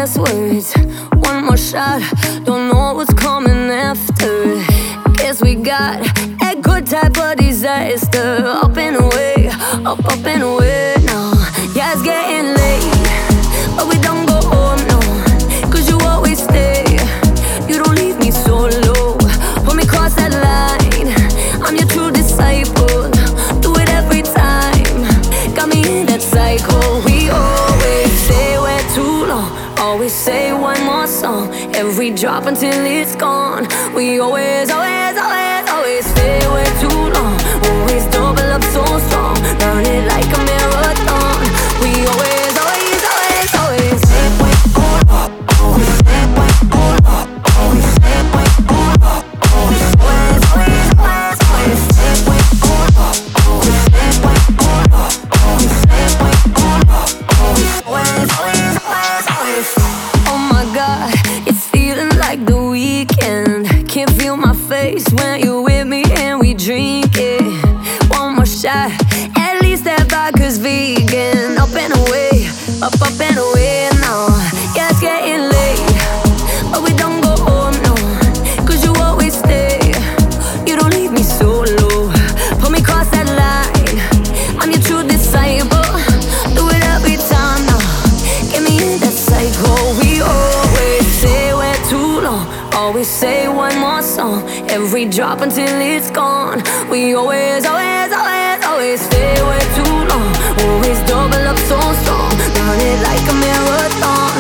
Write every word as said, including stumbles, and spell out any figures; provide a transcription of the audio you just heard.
last words. One more shot, don't know what's coming after. Guess we got a good type of disaster. Up and away, up, up and away now. Yeah, it's getting late, but we don't go home, no. Cause you always stay, you don't leave me solo. Pull me across that line, I'm your true disciple. Do it every time, got me in that cycle. We always say we're too long, always say one more song. Every drop until it's gone. We always, always, always, always stay way too long. Always double up so strong, run it like a marathon. We always, always, always, always stay way too long. Always stay way too long. Always stay way too long. Always, always, always, always, always stay way too long. Always stay way too long. Always stay way too long. Always, always, always, always, always. Oh my God, it's feeling like the weekend. Can't feel my face when you're with me and we drink it. One more shot, at least that vodka's vegan. Up and away, up, up and away now. Yeah, it's getting late, but we don't go home, no. Cause you always stay, you don't leave me solo. Pull me across that line, I'm your true disciple. Do it every time now, get me in that cycle. We always say we're too long, always say one more song. Every drop until it's gone. We always, always, always, always stay way too long. Always double up so strong, run it like a marathon.